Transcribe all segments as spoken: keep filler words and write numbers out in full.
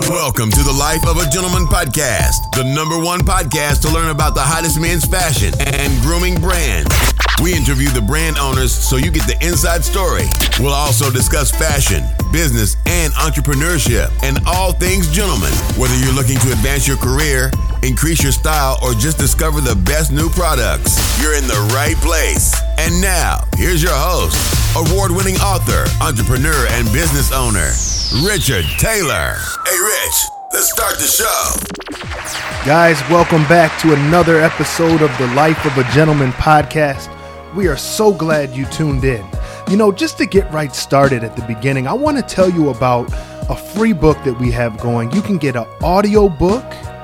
Welcome to the Life of a Gentleman podcast, the number one podcast to learn about the hottest men's fashion and grooming brands. We interview the brand owners so you get the inside story. We'll also discuss fashion, business, and entrepreneurship, and all things gentlemen. Whether you're looking to advance your career, increase your style, or just discover the best new products, you're in the right place. And now, here's your host, award-winning author, entrepreneur, and business owner, Richard Taylor. Hey, Rich, let's start the show. Guys, welcome back to another episode of the Life of a Gentleman podcast. We are so glad you tuned in. You know, just to get right started at the beginning, I want to tell you about a free book that we have going. You can get an audio book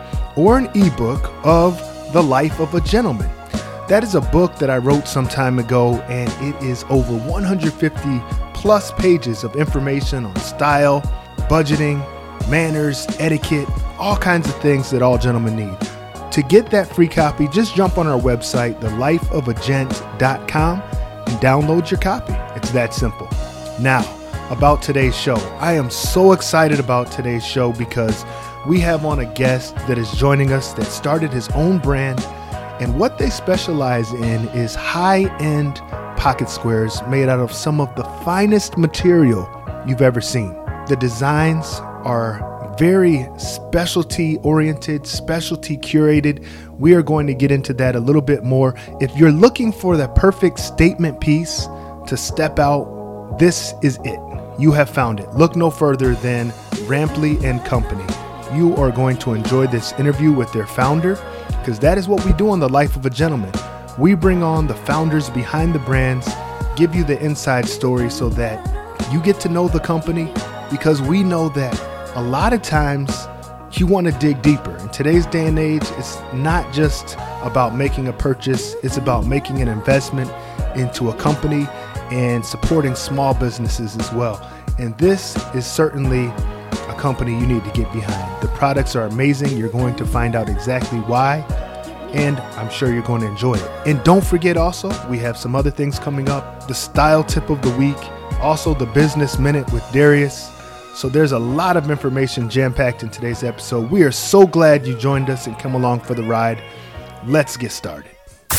or an ebook of The Life of a Gentleman. That is a book that I wrote some time ago, and it is over one hundred fifty plus pages of information on style, budgeting, manners, etiquette, all kinds of things that all gentlemen need. To get that free copy, just jump on our website, the life of a gent dot com, and download your copy. It's that simple. Now, about today's show. I am so excited about today's show because we have on a guest that is joining us that started his own brand, and what they specialize in is high-end pocket squares made out of some of the finest material you've ever seen. The designs are very specialty oriented, specialty curated. We are going to get into that a little bit more. If you're looking for the perfect statement piece to step out, this is it. You have found it. Look no further than Rampley and Company. You are going to enjoy this interview with their founder, because that is what we do on The Life of a Gentleman. We bring on the founders behind the brands, give you the inside story so that you get to know the company, because we know that a lot of times you want to dig deeper. In today's day and age, it's not just about making a purchase, it's about making an investment into a company and supporting small businesses as well. And this is certainly a company you need to get behind. The products are amazing. You're going to find out exactly why, and I'm sure you're going to enjoy it. And don't forget also, we have some other things coming up. The style tip of the week, also the business minute with Darius. So there's a lot of information jam-packed in today's episode. We are so glad you joined us and come along for the ride. Let's get started.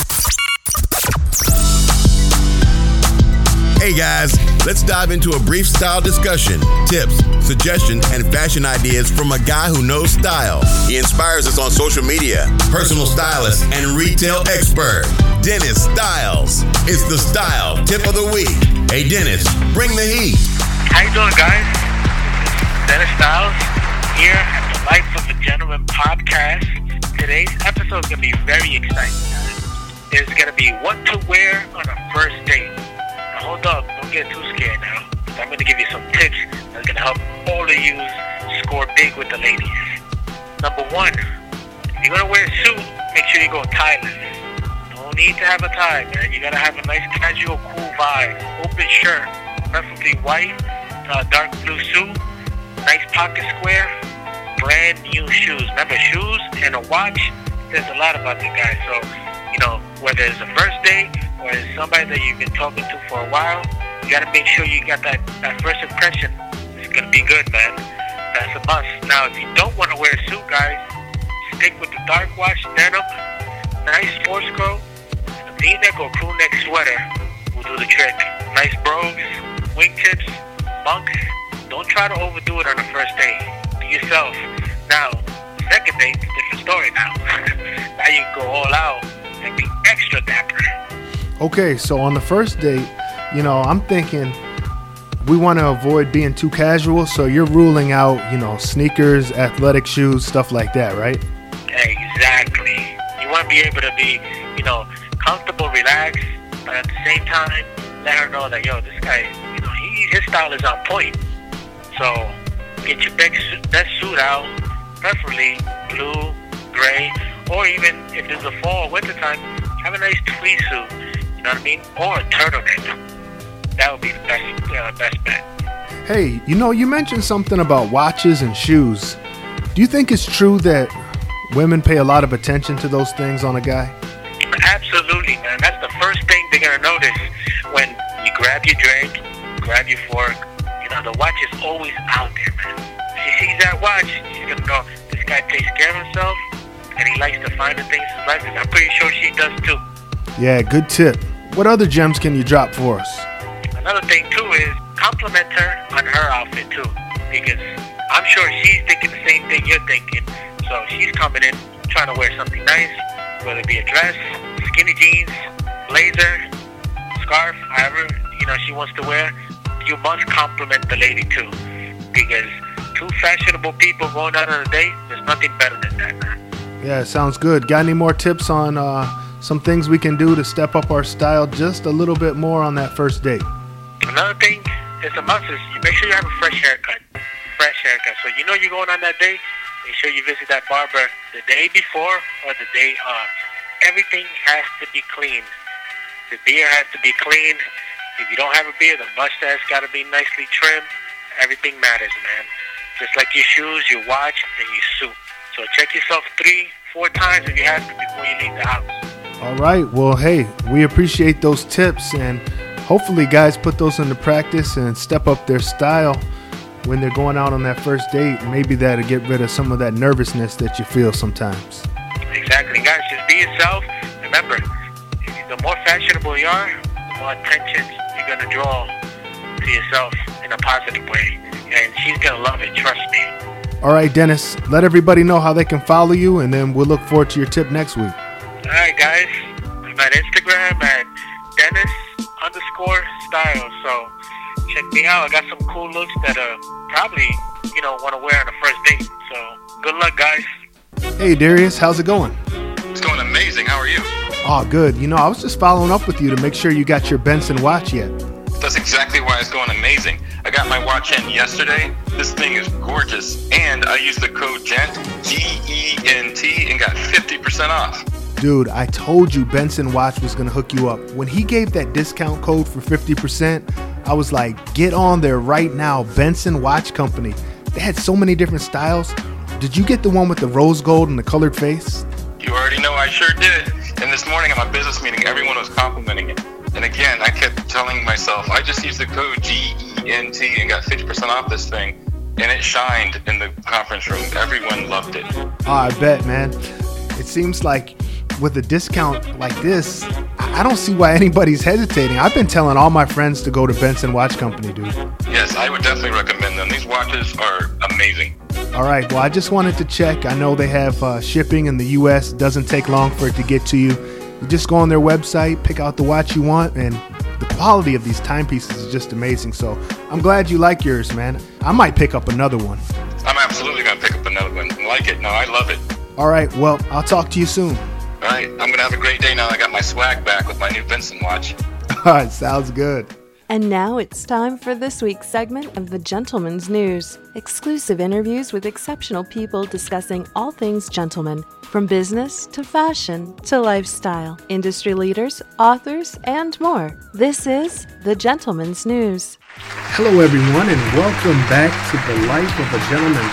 Hey guys, let's dive into a brief style discussion, tips, suggestions, and fashion ideas from a guy who knows style. He inspires us on social media, personal stylist, and retail expert, Dennis Styles. It's the style tip of the week. Hey Dennis, bring the heat. How you doing, guys? Dennis Styles here at the Life of a Gentleman podcast. Today's episode is going to be very exciting, guys. There's going to be what to wear on a first date. Now hold up, don't get too scared now. I'm going to give you some tips that's going to help all of you score big with the ladies. Number one, if you're going to wear a suit, make sure you go tieless. No need to have a tie, man. You got to have a nice casual, cool vibe. Open shirt, preferably white, uh, dark blue suit. Nice pocket square, brand new shoes. Remember, shoes and a watch, there's a lot about the guy. So, you know, whether it's a first date or it's somebody that you've been talking to for a while, you got to make sure you got that, that first impression. It's going to be good, man. That's a must. Now, if you don't want to wear a suit, guys, stick with the dark wash denim, nice sports coat, and a V-neck or crew neck sweater will do the trick. Nice brogues, wingtips, monks. Don't try to overdo it on the first date. Be yourself. Now, second date, different story now. Now you can go all out and be extra dapper. Okay, so on the first date, you know, I'm thinking we want to avoid being too casual, so you're ruling out, you know, sneakers, athletic shoes, stuff like that, right? Exactly. You want to be able to be, you know, comfortable, relaxed, but at the same time, let her know that, yo, this guy, you know, he, his style is on point. So, get your best suit, best suit out, preferably blue, gray, or even if it's a fall or winter time, have a nice tweed suit, you know what I mean? Or a turtleneck. That would be the best, uh, best bet. Hey, you know, you mentioned something about watches and shoes. Do you think it's true that women pay a lot of attention to those things on a guy? Absolutely, man. That's the first thing they're going to notice when you grab your drink, grab your fork. You know, the watch is always out there, man. If she sees that watch, she's no, this guy takes care of himself and he likes to find the things in his life. And I'm pretty sure she does too. Yeah, good tip. What other gems can you drop for us? Another thing too is compliment her on her outfit too, because I'm sure she's thinking the same thing you're thinking. So she's coming in trying to wear something nice, whether it be a dress, skinny jeans, blazer, scarf, however you know she wants to wear. You must compliment the lady too, because two fashionable people going out on a date, there's nothing better than that, man. Yeah, sounds good. Got any more tips on uh, some things we can do to step up our style just a little bit more on that first date? Another thing is a must is you make sure you have a fresh haircut. Fresh haircut. So you know you're going on that date, make sure you visit that barber the day before or the day of. Everything has to be clean. The beard has to be clean. If you don't have a beard, the mustache got to be nicely trimmed. Everything matters, man. Just like your shoes, your watch, and your suit. So check yourself three, four times if you have to before you leave the house. All right. Well, hey, we appreciate those tips, and hopefully guys put those into practice and step up their style when they're going out on that first date. Maybe that'll get rid of some of that nervousness that you feel sometimes. Exactly, guys. Just be yourself. Remember, the more fashionable you are, the more attention you're going to draw to yourself in a positive way. And she's going to love it, trust me. All right, Dennis, let everybody know how they can follow you, and then we'll look forward to your tip next week. All right, guys. I'm at Instagram at Dennis underscore style. So check me out. I got some cool looks that uh probably, you know, want to wear on a first date. So good luck, guys. Hey, Darius, how's it going? It's going amazing. How are you? Oh, good. You know, I was just following up with you to make sure you got your Benson watch yet. That's exactly why it's going amazing. I got my watch in yesterday. This thing is gorgeous. And I used the code GENT, G E N T, and got fifty percent off. Dude, I told you Benson Watch was going to hook you up. When he gave that discount code for fifty percent, I was like, get on there right now. Benson Watch Company. They had so many different styles. Did you get the one with the rose gold and the colored face? You already know I sure did. And this morning at my business meeting, everyone was complimenting it. And again, I kept telling myself, I just used the code G E N T and got fifty percent off this thing. And it shined in the conference room. Everyone loved it. Oh, I bet, man. It seems like with a discount like this, I don't see why anybody's hesitating. I've been telling all my friends to go to Benson Watch Company, dude. Yes, I would definitely recommend them. These watches are amazing. All right, well, I just wanted to check. I know they have uh, shipping in the U S. It doesn't take long for it to get to you. You just go on their website, pick out the watch you want, and the quality of these timepieces is just amazing. So I'm glad you like yours, man. I might pick up another one. I'm absolutely going to pick up another one. I like it. No, I love it. All right, well, I'll talk to you soon. All right, I'm going to have a great day now. I got my swag back with my new Benson watch. All right, sounds good. And now it's time for this week's segment of The Gentleman's News. Exclusive interviews with exceptional people discussing all things gentleman, from business to fashion to lifestyle, industry leaders, authors, and more. This is The Gentleman's News. Hello, everyone, and welcome back to the Life of a Gentleman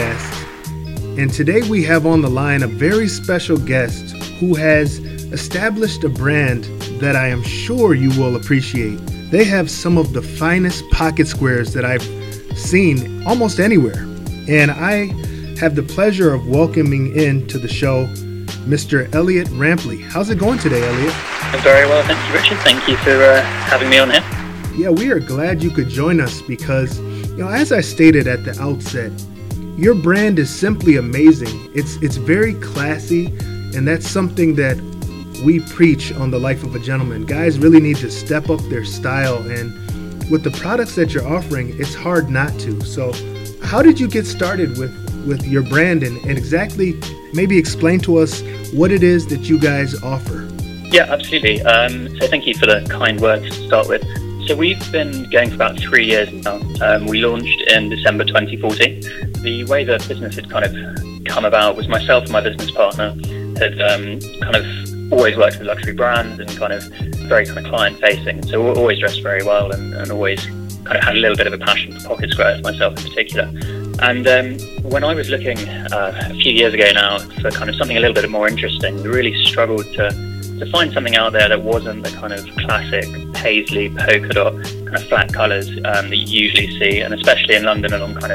podcast. And today we have on the line a very special guest who has established a brand that I am sure you will appreciate. They have some of the finest pocket squares that I've seen almost anywhere. And I have the pleasure of welcoming into the show Mister Elliot Rampley. How's it going today, Elliot? I'm very well, thank you, Richard. Thank you for uh, having me on here. Yeah, we are glad you could join us because, you know, as I stated at the outset, your brand is simply amazing. It's it's very classy, and that's something that we preach on The Life of a Gentleman. Guys really need to step up their style, and with the products that you're offering, it's hard not to. So how did you get started with, with your brand, and, and exactly maybe explain to us what it is that you guys offer? Yeah, absolutely. Um, so thank you for the kind words to start with. So we've been going for about three years now. Um, we launched in December twenty fourteen. The way the business had kind of come about was myself and my business partner had um, kind of always worked with luxury brands and kind of very kind of client facing. So we're always dressed very well and, and always kind of had a little bit of a passion for pocket squares, myself in particular. And um, when I was looking uh, a few years ago now for kind of something a little bit more interesting, we really struggled to to find something out there that wasn't the kind of classic paisley, polka dot, kind of flat colours um, that you usually see, and especially in London along kind of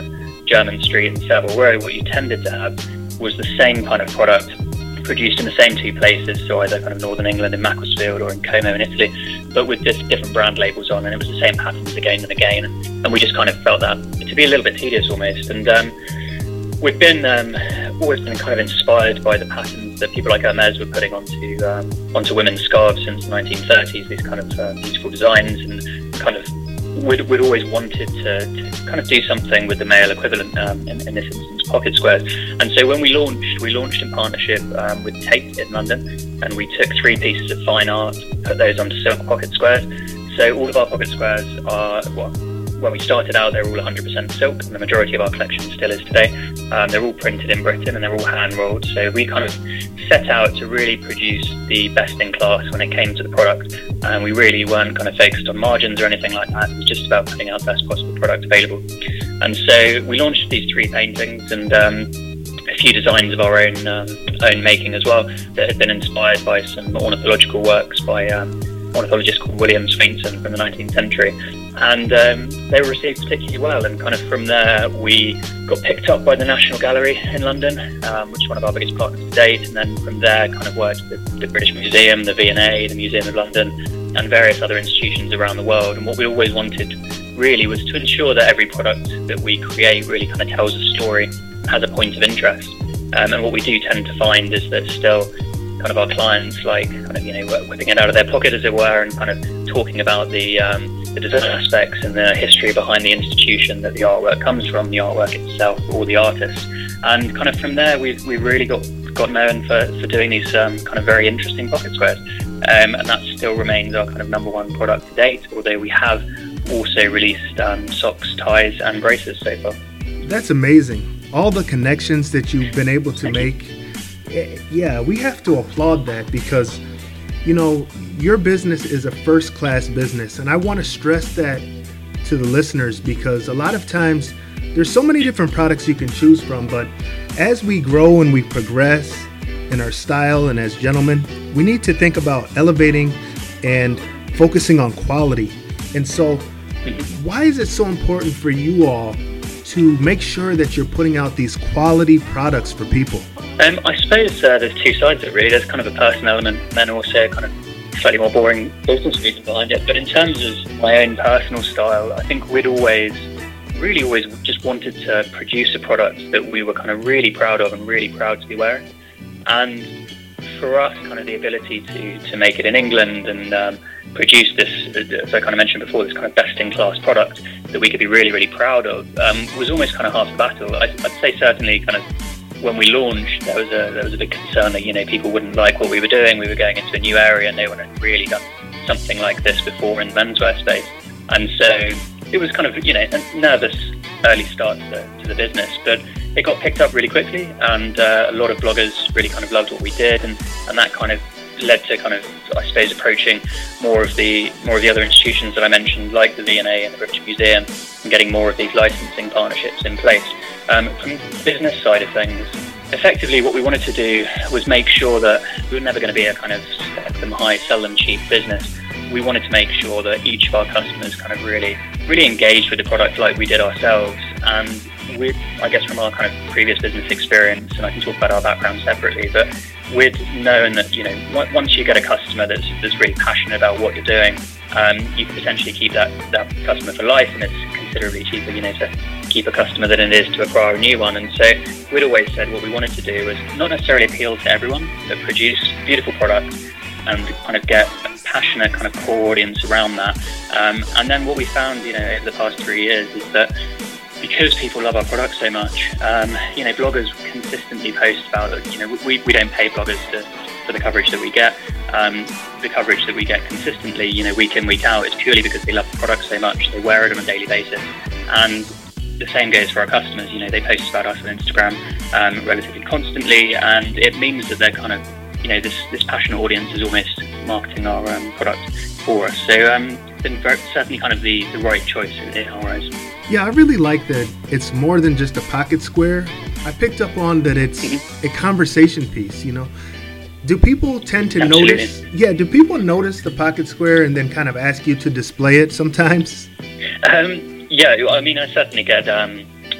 Jermyn Street and Savile Row, what you tended to have was the same kind of product produced in the same two places, so either kind of northern England in Macclesfield or in Como in Italy, but with just different brand labels on, and it was the same patterns again and again, and, and we just kind of felt that to be a little bit tedious almost. And um, we've been um, always been kind of inspired by the patterns that people like Hermès were putting onto um, onto women's scarves since the nineteen thirties, these kind of uh, beautiful designs, and kind of we'd, we'd always wanted to, to kind of do something with the male equivalent, um, in, in this instance, pocket squares. And so when we launched, we launched in partnership um, with Tate in London, and we took three pieces of fine art, put those onto silk pocket squares. So all of our pocket squares are, well, when we started out, they were all one hundred percent silk, and the majority of our collection still is today. Um, they're all printed in Britain, and they're all hand-rolled. So we kind of set out to really produce the best in class when it came to the product. And we really weren't kind of focused on margins or anything like that. It was just about putting out the best possible product available. And so we launched these three paintings and um, a few designs of our own um, own making as well, that had been inspired by some ornithological works by um, ornithologist called William Swainson from the nineteenth century. And um, they were received particularly well, and kind of from there we got picked up by the National Gallery in London, um, which is one of our biggest partners to date, and then from there kind of worked with the British Museum, the V and A, the Museum of London, and various other institutions around the world. And what we always wanted really was to ensure that every product that we create really kind of tells a story, has a point of interest. Um, and what we do tend to find is that still kind of our clients like kind of, you know, whipping it out of their pocket, as it were, and kind of talking about the um, the design aspects and the history behind the institution that the artwork comes from, the artwork itself, or the artist. And kind of from there, we've we really got got known for, for doing these um, kind of very interesting pocket squares. Um, and that still remains our kind of number one product to date, although we have also released um, socks, ties, and braces so far. That's amazing. All the connections that you've been able to Thank make. You. Yeah, we have to applaud that, because, you know, your business is a first-class business. And I want to stress that to the listeners, because a lot of times there's so many different products you can choose from. But as we grow and we progress in our style and as gentlemen, we need to think about elevating and focusing on quality. And so why is it so important for you all to make sure that you're putting out these quality products for people? Um, I suppose uh, there's two sides of it, really. There's kind of a personal element, and then also kind of slightly more boring business reason behind it. But in terms of my own personal style, I think we'd always, really always just wanted to produce a product that we were kind of really proud of and really proud to be wearing. And for us, kind of the ability to, to make it in England and um, produce this, as I kind of mentioned before, this kind of best-in-class product that we could be really, really proud of, um, was almost kind of half the battle. I'd, I'd say certainly kind of when we launched, there was a there was a big concern that, you know, people wouldn't like what we were doing. We were going into a new area, and no one had really done something like this before in the menswear space. And so it was kind of, you know, a nervous early start to, to the business, but it got picked up really quickly, and uh, a lot of bloggers really kind of loved what we did, and, and that kind of led to kind of, I suppose, approaching more of the more of the other institutions that I mentioned, like the V and A and the British Museum, and getting more of these licensing partnerships in place. Um, from the business side of things, effectively what we wanted to do was make sure that we were never going to be a kind of spec them high, sell them cheap business. We wanted to make sure that each of our customers kind of really, really engaged with the product like we did ourselves. And we, I guess from our kind of previous business experience, and I can talk about our background separately, but we'd known that, you know, once you get a customer that's, that's really passionate about what you're doing, um, you can potentially keep that, that customer for life, and it's considerably cheaper, you know, to keep a customer than it is to acquire a new one. And so we'd always said what we wanted to do was not necessarily appeal to everyone, but produce beautiful products and kind of get a passionate kind of core audience around that. Um, and then what we found, you know, over the past three years is that because people love our products so much, um, you know, bloggers consistently post about it. You know, we, we don't pay bloggers to, for the coverage that we get. Um, the coverage that we get consistently, you know, week in, week out, is purely because they love the product so much. They wear it on a daily basis. And the same goes for our customers. You know, they post about us on Instagram um, relatively constantly, and it means that they're kind of, you know, this, this passionate audience is almost marketing our um, product for us. So um, it's been very, certainly kind of the, the right choice in, in our eyes. Yeah, I really like that it's more than just a pocket square. I picked up on that it's mm-hmm. a conversation piece, you know. Do people tend to Absolutely. notice? Yeah, do people notice the pocket square and then kind of ask you to display it sometimes? Um, yeah, I mean, I certainly get um,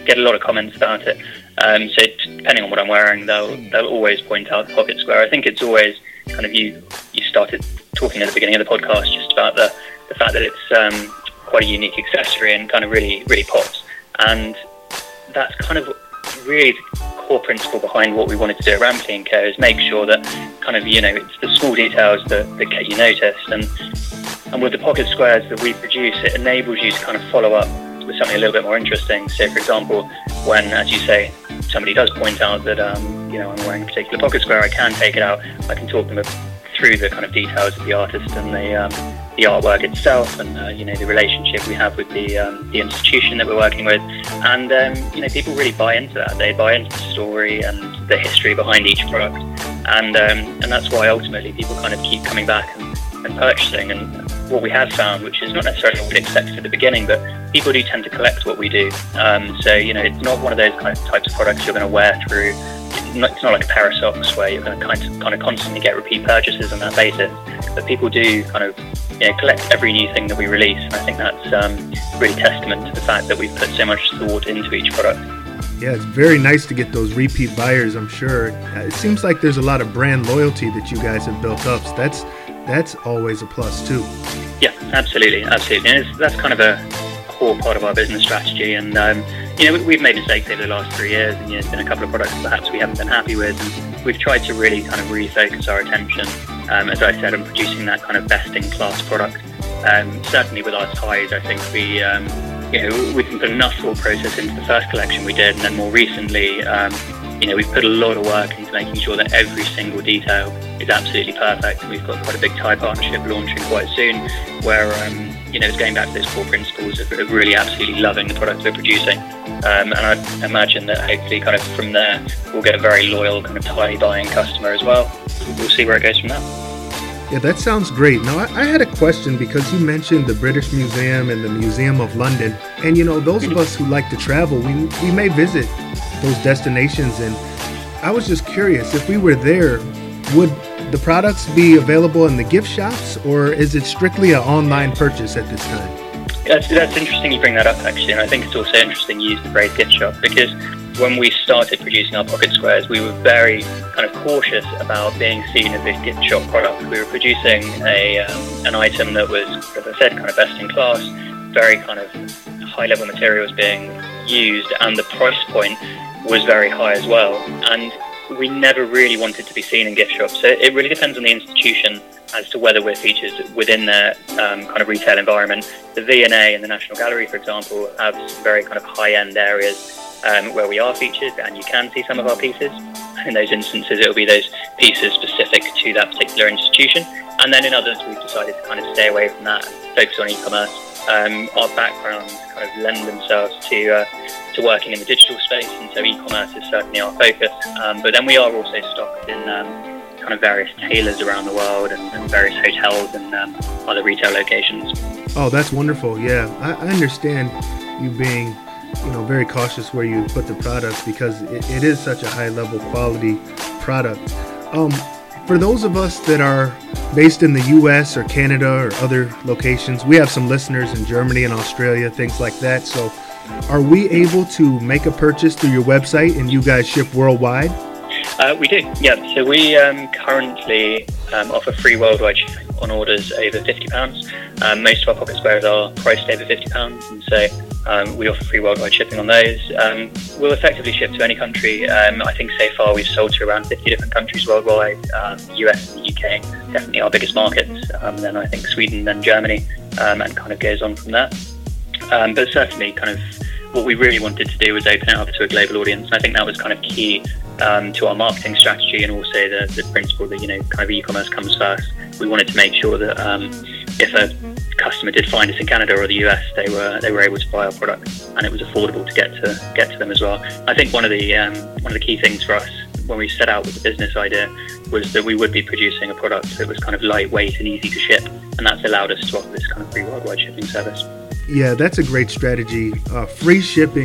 get a lot of comments about it. Um, so depending on what I'm wearing, they'll they'll always point out the pocket square. I think it's always kind of you you started talking at the beginning of the podcast just about the the fact that it's um, quite a unique accessory and kind of really really pops. And that's kind of really the core principle behind what we wanted to do at Rampling and Co. is make sure that kind of, you know, it's the small details that, that get you noticed. And and with the pocket squares that we produce, it enables you to kind of follow up with something a little bit more interesting. So, for example, when, as you say, somebody does point out that, um, you know, I'm wearing a particular pocket square, I can take it out. I can talk them through the kind of details of the artist and the um, the artwork itself, and uh, you know, the relationship we have with the um, the institution that we're working with. And um, you know, people really buy into that. They buy into the story and the history behind each product, and um, and that's why ultimately people kind of keep coming back and, and purchasing. And what we have found, which is not necessarily what we expected at the beginning, but people do tend to collect what we do. Um, so you know, it's not one of those kind of types of products you're going to wear through. It's not, it's not like a pair of socks where you're going to kind of, kind of constantly get repeat purchases on that basis. But people do kind of, you know, collect every new thing that we release, and I think that's um, really testament to the fact that we've put so much thought into each product. Yeah, it's very nice to get those repeat buyers, I'm sure. It seems like there's a lot of brand loyalty that you guys have built up, so that's that's always a plus too. Yeah, absolutely, absolutely. And it's, that's kind of a core part of our business strategy. And um, you know, we've made mistakes over the last three years, and you know, there's been a couple of products perhaps we haven't been happy with, and we've tried to really kind of refocus our attention, um, as I said, on producing that kind of best-in-class product. Um, certainly with our ties, I think we, um, you know, we can put enough thought process into the first collection we did, and then more recently, um, you know, we've put a lot of work into making sure that every single detail is absolutely perfect. And we've got quite a big tie partnership launching quite soon, where um, you know, it's going back to those core principles of, of really absolutely loving the product we're producing. Um, and I imagine that hopefully kind of from there, we'll get a very loyal kind of tie buying customer as well. We'll see where it goes from there. Yeah, that sounds great. Now, I, I had a question because you mentioned the British Museum and the Museum of London. And, you know, those of us who like to travel, we we may visit those destinations. And I was just curious, if we were there, would the products be available in the gift shops, or is it strictly an online purchase at this time? That's, that's interesting you bring that up, actually. And I think it's also interesting you use the phrase gift shop, because when we started producing our pocket squares, we were very kind of cautious about being seen as a gift shop product. We were producing a um, an item that was, as I said, kind of best in class, very kind of high level materials being used, and the price point was very high as well. And we never really wanted to be seen in gift shops. So it really depends on the institution as to whether we're featured within their um, kind of retail environment. The V and A and the National Gallery, for example, have some very kind of high-end areas Um, where we are featured, and you can see some of our pieces. In those instances, it will be those pieces specific to that particular institution. And then in others, we've decided to kind of stay away from that and focus on e-commerce. Um, our backgrounds kind of lend themselves to uh, to working in the digital space, and so e-commerce is certainly our focus. Um, but then we are also stocked in um, kind of various tailors around the world, and, and various hotels and um, other retail locations. Oh, that's wonderful. Yeah, I, I understand you being, you know, very cautious where you put the product, because it, it is such a high level quality product. Um, for those of us that are based in the U S or Canada or other locations, we have some listeners in Germany and Australia, things like that. So are we able to make a purchase through your website and you guys ship worldwide? Uh, we do, yeah. So we um, currently um, offer free worldwide shipping on orders over fifty pounds. Um, most of our pocket squares are priced over fifty pounds, and so um, we offer free worldwide shipping on those. Um, we'll effectively ship to any country. Um, I think so far we've sold to around fifty different countries worldwide. Um, U S and the U K, definitely our biggest markets. Um, then I think Sweden, then Germany, um, and kind of goes on from there. Um, but certainly kind of what we really wanted to do was open it up to a global audience. And I think that was kind of key um, to our marketing strategy, and also the, the principle that, you know, kind of e-commerce comes first. We wanted to make sure that um, if a customer did find us in Canada or the U S, they were they were able to buy our product, and it was affordable to get to get to them as well. I think one of the um, one of the key things for us when we set out with the business idea was that we would be producing a product that was kind of lightweight and easy to ship, and that's allowed us to offer this kind of free worldwide shipping service. Yeah, that's a great strategy. Uh, free shipping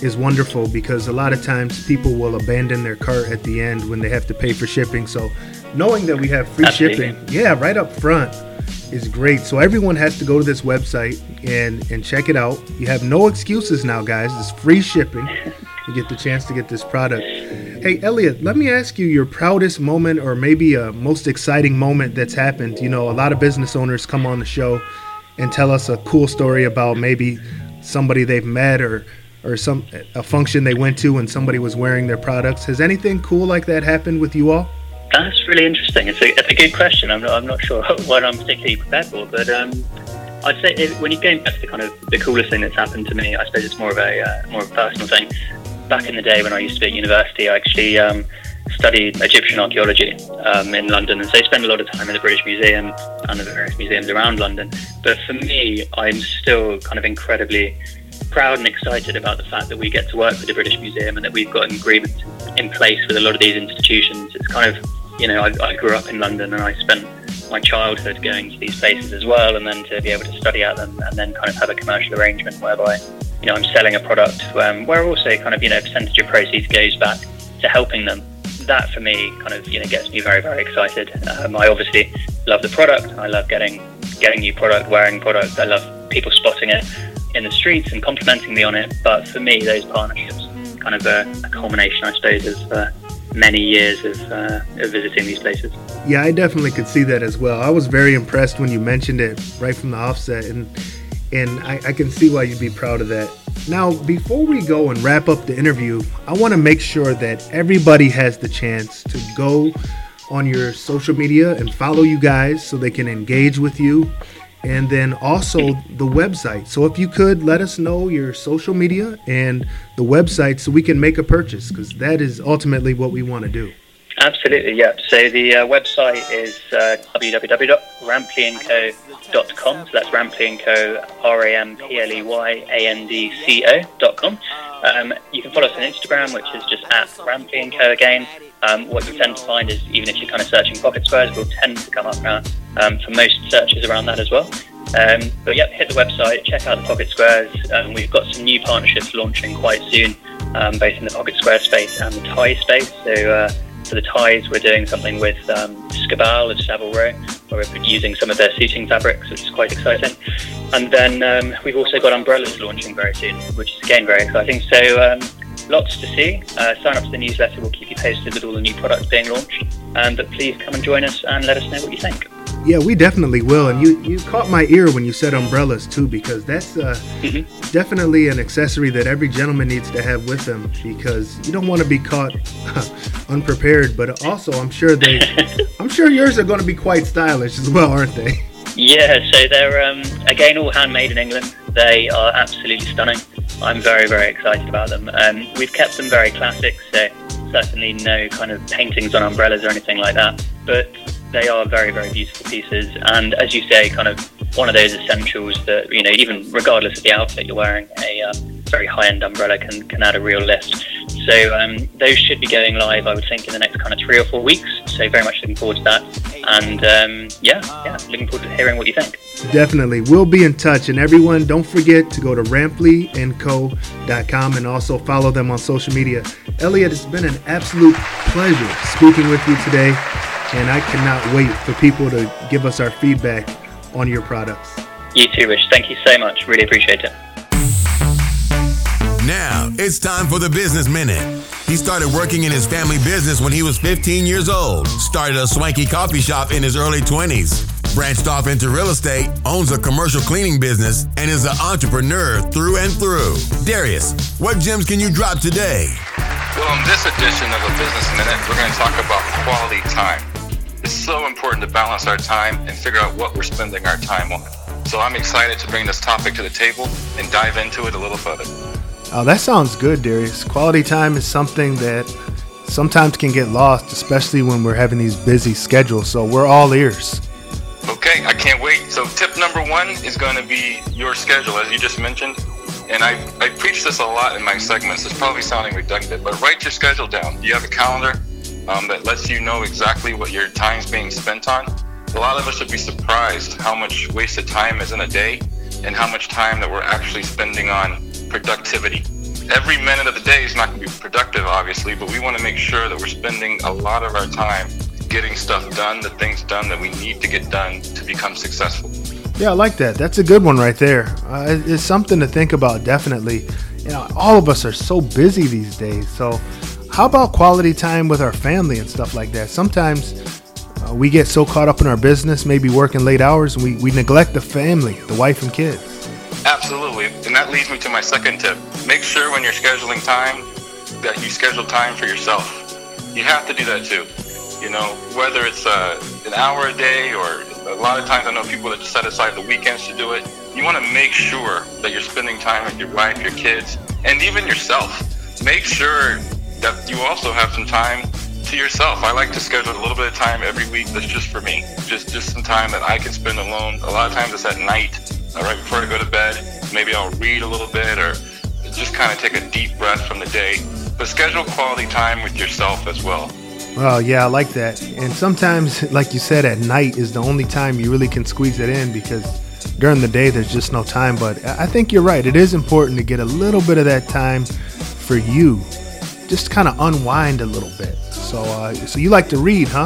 is wonderful because a lot of times people will abandon their cart at the end when they have to pay for shipping. So knowing that we have free Absolutely. shipping, yeah, right up front is great. So everyone has to go to this website and, and check it out. You have no excuses now, guys. It's free shipping. You get the chance to get this product. Hey, Elliot, let me ask you your proudest moment or maybe a most exciting moment that's happened. You know, a lot of business owners come on the show and tell us a cool story about maybe somebody they've met or or some a function they went to and somebody was wearing their products. Has anything cool like that happened with you all? That's really interesting. It's a, it's a good question. I'm not, I'm not sure what I'm particularly prepared for, but um, I'd say if, when you're going back to kind of the coolest thing that's happened to me, I suppose it's more of a uh, more of a personal thing. Back in the day when I used to be at university, I actually um, studied Egyptian archaeology um, in London, and so I spend a lot of time in the British Museum and the various museums around London. But for me, I'm still kind of incredibly proud and excited about the fact that we get to work with the British Museum and that we've got an agreement in place with a lot of these institutions. It's kind of, you know, I, I grew up in London and I spent my childhood going to these places as well, and then to be able to study at them and then kind of have a commercial arrangement whereby, you know, I'm selling a product um, where also kind of, you know, a percentage of proceeds goes back to helping them. That for me kind of, you know, gets me very, very excited. Um, I obviously love the product. I love getting getting new product, wearing product. I love people spotting it in the streets and complimenting me on it. But for me, those partnerships kind of a, a culmination, I suppose, of uh, many years of, uh, of visiting these places. Yeah, I definitely could see that as well. I was very impressed when you mentioned it right from the offset, and and I, I can see why you'd be proud of that. Now, before we go and wrap up the interview, I want to make sure that everybody has the chance to go on your social media and follow you guys so they can engage with you, and then also the website. So if you could let us know your social media and the website so we can make a purchase, because that is ultimately what we want to do. Absolutely, yeah. So the uh, website is uh, w w w dot rampley and co dot com. So that's Rampley and Co, R A M P L E Y A N D C O dot com. Um, you can follow us on Instagram, which is just at Rampley and Co again. Um, what you tend to find is even if you're kind of searching pocket squares, we'll tend to come up now um, for most searches around that as well. Um, but yeah, hit the website, check out the pocket squares. Um, we've got some new partnerships launching quite soon, um, both in the pocket square space and the tie space. So uh, for the ties, we're doing something with um, Scabal of Savile Row, where we're using some of their suiting fabrics, which is quite exciting. And then um, we've also got umbrellas launching very soon, which is again very exciting. So um, lots to see. Uh, sign up to the newsletter. We'll keep you posted with all the new products being launched. Um, but please come and join us and let us know what you think. Yeah, we definitely will. And you, you caught my ear when you said umbrellas too, because that's uh, mm-hmm. definitely an accessory that every gentleman needs to have with them, because you don't want to be caught unprepared. But also, I'm sure they, I'm sure yours are going to be quite stylish as well, aren't they? Yeah, so they're um, again all handmade in England. They are absolutely stunning. I'm very, very excited about them. Um, we've kept them very classic, so certainly no kind of paintings on umbrellas or anything like that. But they are very, very beautiful pieces, and as you say, kind of one of those essentials that, you know, even regardless of the outfit you're wearing, a uh, very high-end umbrella can, can add a real lift. So um, those should be going live, I would think, in the next kind of three or four weeks. So very much looking forward to that, and um, yeah, yeah, looking forward to hearing what you think. Definitely, we'll be in touch, and everyone, don't forget to go to rampley and co dot com and also follow them on social media. Elliot, it's been an absolute pleasure speaking with you today. And I cannot wait for people to give us our feedback on your products. You too, Rich. Thank you so much. Really appreciate it. Now, it's time for the Business Minute. He started working in his family business when he was fifteen years old, started a swanky coffee shop in his early twenties, branched off into real estate, owns a commercial cleaning business, and is an entrepreneur through and through. Darius, what gems can you drop today? Well, in this edition of a Business Minute, we're going to talk about quality time. It's so important to balance our time and figure out what we're spending our time on. So I'm excited to bring this topic to the table and dive into it a little further. Oh, that sounds good, Darius. Quality time is something that sometimes can get lost, especially when we're having these busy schedules. So we're all ears. Okay, I can't wait. So tip number one is going to be your schedule, as you just mentioned. And I, I preach this a lot in my segments. It's probably sounding redundant, but write your schedule down. Do you have a calendar um, that lets you know exactly what your time's being spent on? A lot of us would be surprised how much wasted time is in a day and how much time that we're actually spending on productivity. every minute of the day is not going to be productive, obviously, but we want to make sure that we're spending a lot of our time getting stuff done, the things done that we need to get done to become successful. Yeah, I like that. That's a good one right there. Uh, it's something to think about, definitely. You know, all of us are so busy these days. So how about quality time with our family and stuff like that? Sometimes uh, we get so caught up in our business, maybe working late hours, and we, we neglect the family, the wife and kids. Absolutely. And that leads me to my second tip. Make sure when you're scheduling time that you schedule time for yourself. You have to do that too. You know, whether it's uh, an hour a day, or a lot of times I know people that just set aside the weekends to do it. You want to make sure that you're spending time with your wife, your kids, and even yourself. Make sure that you also have some time to yourself. I like to schedule a little bit of time every week that's just for me. Just just some time that I can spend alone. A lot of times it's at night, uh, right before I go to bed. Maybe I'll read a little bit or just kind of take a deep breath from the day. But schedule quality time with yourself as well. Well, yeah, I like that. And sometimes, like you said, at night is the only time you really can squeeze it in, because during the day there's just no time. But I think you're right. It is important to get a little bit of that time for you, just kind of unwind a little bit. So, uh, so you like to read, huh?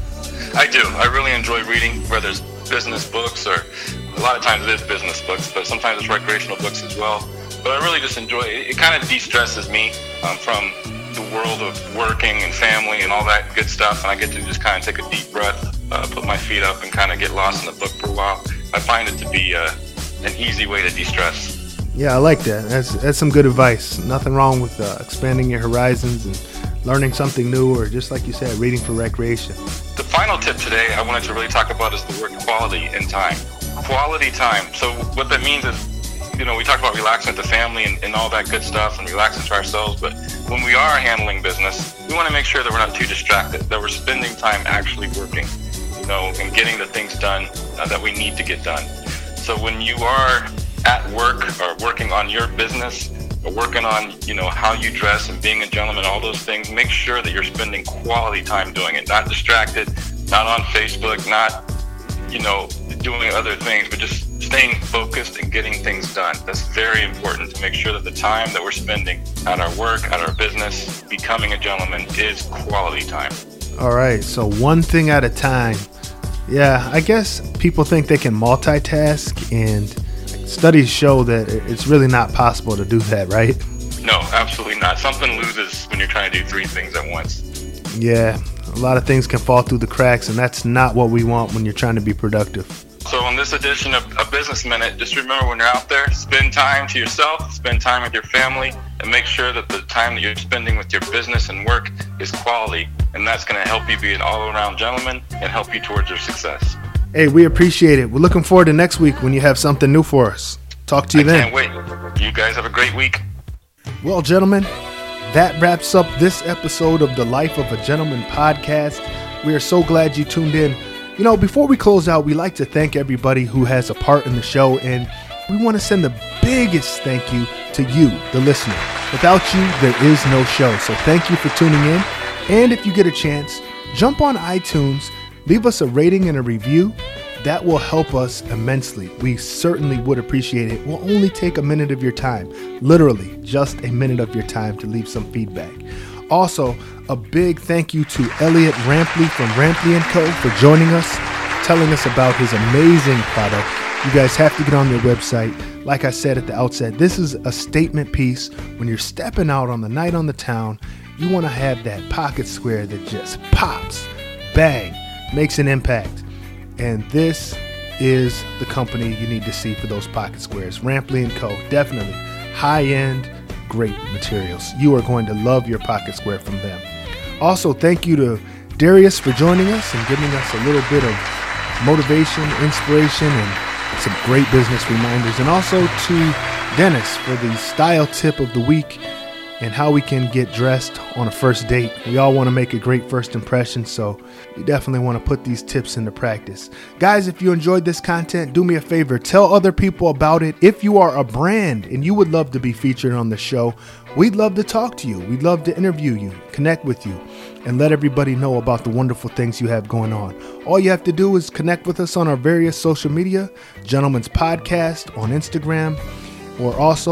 I do. I really enjoy reading, whether it's business books, or a lot of times it is business books, but sometimes it's recreational books as well. But I really just enjoy it. It kind of de-stresses me um, from the world of working and family and all that good stuff, and I get to just kind of take a deep breath, uh, put my feet up, and kind of get lost in the book for a while. I find it to be uh, an easy way to de-stress. Yeah, I like that. That's that's some good advice. Nothing wrong with uh, expanding your horizons and learning something new, or just like you said, reading for recreation. The final tip today I wanted to really talk about is the word quality in time. Quality time. So what that means is, you know, we talk about relaxing with the family and, and all that good stuff, and relaxing to ourselves, but when we are handling business, we want to make sure that we're not too distracted, that we're spending time actually working, you know, and getting the things done uh, that we need to get done. So when you are at work or working on your business, or working on, you know, how you dress and being a gentleman, all those things, make sure that you're spending quality time doing it, not distracted, not on Facebook, not, you know, doing other things, but just staying focused and getting things done. That's very important, to make sure that the time that we're spending at our work, at our business, becoming a gentleman, is quality time. All right, so one thing at a time. Yeah, I guess people think they can multitask, and studies show that it's really not possible to do that, right? No, absolutely not. Something loses when you're trying to do three things at once. Yeah, a lot of things can fall through the cracks, and that's not what we want when you're trying to be productive. So on this edition of A Business Minute, just remember, when you're out there, spend time to yourself, spend time with your family, and make sure that the time that you're spending with your business and work is quality. And that's going to help you be an all-around gentleman and help you towards your success. Hey, we appreciate it. We're looking forward to next week when you have something new for us. Talk to you I then. Can't wait. You guys have a great week. Well, gentlemen, that wraps up this episode of the Life of a Gentleman podcast. We are so glad you tuned in. You know, before we close out, we like to thank everybody who has a part in the show, and we want to send the biggest thank you to you, the listener. Without you, there is no show. So thank you for tuning in. And if you get a chance, jump on iTunes, leave us a rating and a review. That will help us immensely. We certainly would appreciate it. We'll only take a minute of your time, literally just a minute of your time, to leave some feedback. Also, a big thank you to Elliot Rampley from Rampley and Co. for joining us, telling us about his amazing product. You guys have to get on their website. Like I said at the outset, this is a statement piece. When you're stepping out on the night on the town, you want to have that pocket square that just pops, bang, makes an impact. And this is the company you need to see for those pocket squares. Rampley and Co. Definitely high-end, great materials. You are going to love your pocket square from them. Also, thank you to Darius for joining us and giving us a little bit of motivation, inspiration, and some great business reminders. And also to Dennis for the style tip of the week and how we can get dressed on a first date. We all want to make a great first impression, so we definitely want to put these tips into practice. Guys, if you enjoyed this content, do me a favor, tell other people about it. If you are a brand and you would love to be featured on the show, we'd love to talk to you. We'd love to interview you, connect with you, and let everybody know about the wonderful things you have going on. All you have to do is connect with us on our various social media, Gentleman's Podcast on Instagram, or also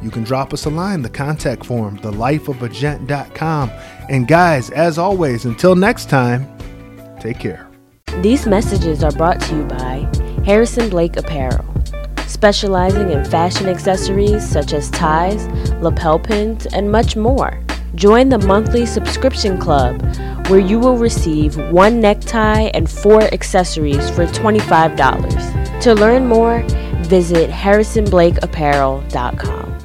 you can drop us a line, the contact form, the life of a gent dot com. And guys, as always, until next time, take care. These messages are brought to you by Harrison Blake Apparel, specializing in fashion accessories such as ties, lapel pins, and much more. Join the monthly subscription club where you will receive one necktie and four accessories for twenty-five dollars. To learn more, visit harrison blake apparel dot com.